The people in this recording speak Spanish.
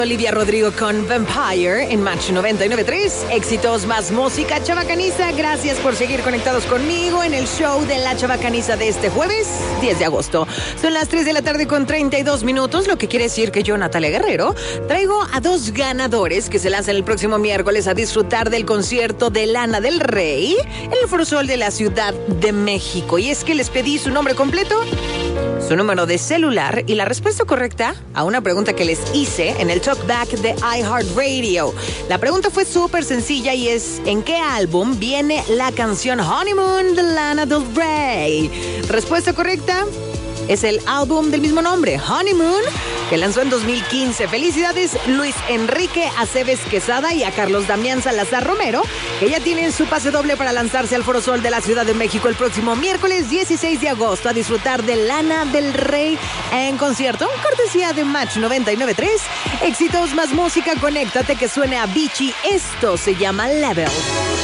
Olivia Rodrigo con Vampire en Match 99.3. Éxitos más música chabacaniza. Gracias por seguir conectados conmigo en el show de la chabacaniza de este jueves 10 de agosto. Son las 3 de la tarde con 32 minutos, lo que quiere decir que yo, Natalia Guerrero, traigo a dos ganadores que se lanzan el próximo miércoles a disfrutar del concierto de Lana del Rey en el Foro Sol de la Ciudad de México. Y es que les pedí su nombre completo, su número de celular y la respuesta correcta a una pregunta que les hice en el Talkback de iHeartRadio. La pregunta fue súper sencilla y es: ¿en qué álbum viene la canción Honeymoon de Lana del Rey? Respuesta correcta: es el álbum del mismo nombre, Honeymoon, que lanzó en 2015. Felicidades Luis Enrique Aceves Quesada y a Carlos Damián Salazar Romero, que ya tienen su pase doble para lanzarse al Foro Sol de la Ciudad de México el próximo miércoles 16 de agosto a disfrutar de Lana del Rey en concierto, cortesía de Match 99.3. Éxitos más música, conéctate que suene a Avicii. Esto se llama Level.